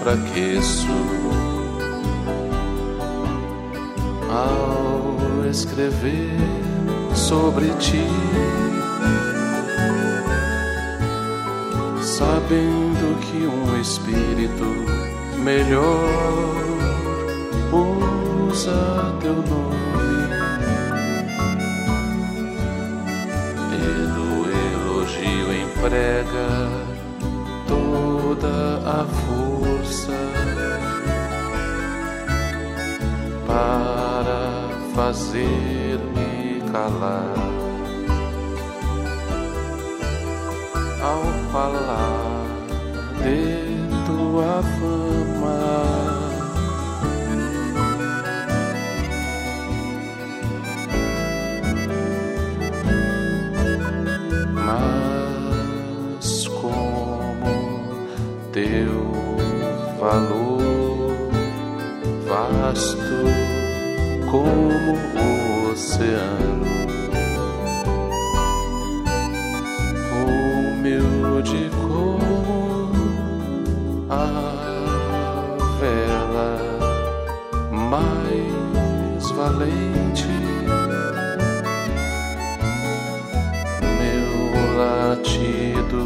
enfraqueço ao escrever sobre ti, sabendo que um espírito melhor usa teu nome e do elogio emprega toda a força para fazer-me calar ao falar de tua fama. Mas como teu valor vasto como o oceano, humilde como a vela, mais valente meu latido,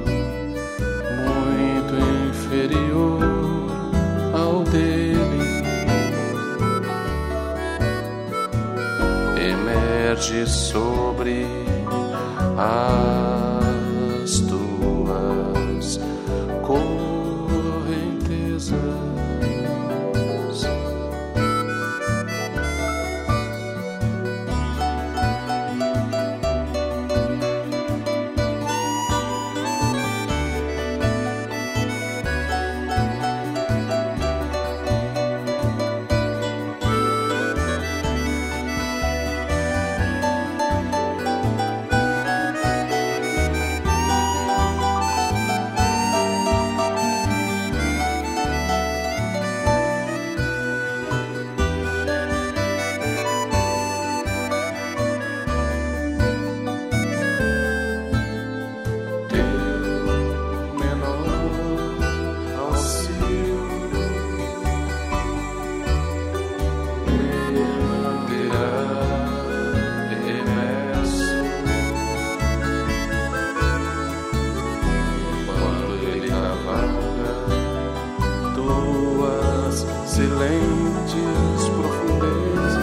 muito inferior ao dele, emerge sobre as tuas correntezas. Silentes profundezas,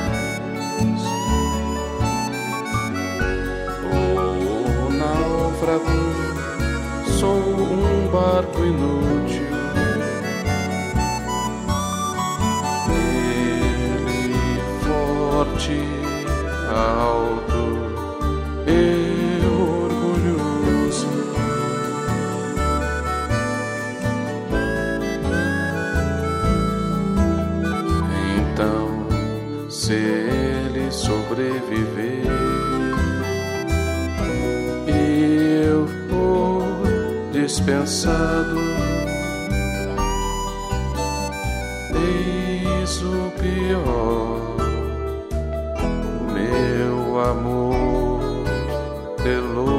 o náufrago, sou um barco inútil, ele forte, alto e orgulhoso. Se ele sobreviver e eu for dispensado, eis o pior, meu amor pelo